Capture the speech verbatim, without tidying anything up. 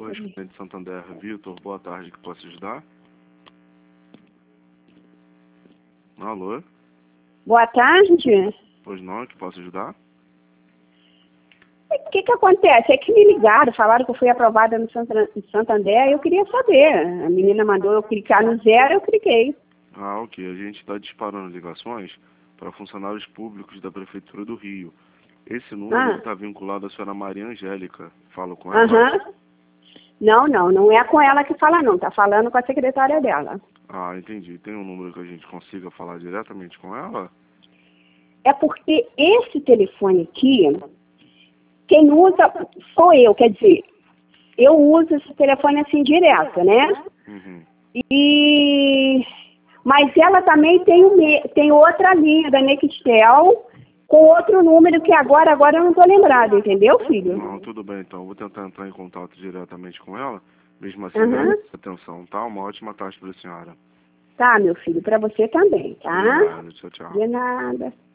correspondente Santander, Vitor, boa tarde, que posso ajudar? Alô? Boa tarde. Pois não, que posso ajudar? O que que acontece? É que me ligaram, falaram que eu fui aprovada no Santander, eu queria saber. A menina mandou eu clicar no zero, eu cliquei. Ah, ok. A gente está disparando ligações para funcionários públicos da Prefeitura do Rio. Esse número Ah. está vinculado à senhora Maria Angélica. Falo com ela? Aham. Não, não, não é com ela que fala não, tá falando com a secretária dela. Ah, entendi. Tem um número que a gente consiga falar diretamente com ela? É porque esse telefone aqui, quem usa sou eu, quer dizer, eu uso esse telefone assim direto, né? Uhum. E... Mas ela também tem, um, tem outra linha da Nextel com outro número que agora, agora eu não estou lembrada, entendeu, filho? Não, tudo bem então. Vou tentar entrar em contato diretamente com ela. Mesmo assim, Uhum. agradeço a atenção, tá? Uma ótima tarde para a senhora. Tá, meu filho, para você também, tá? Obrigado, tchau, tchau. De nada.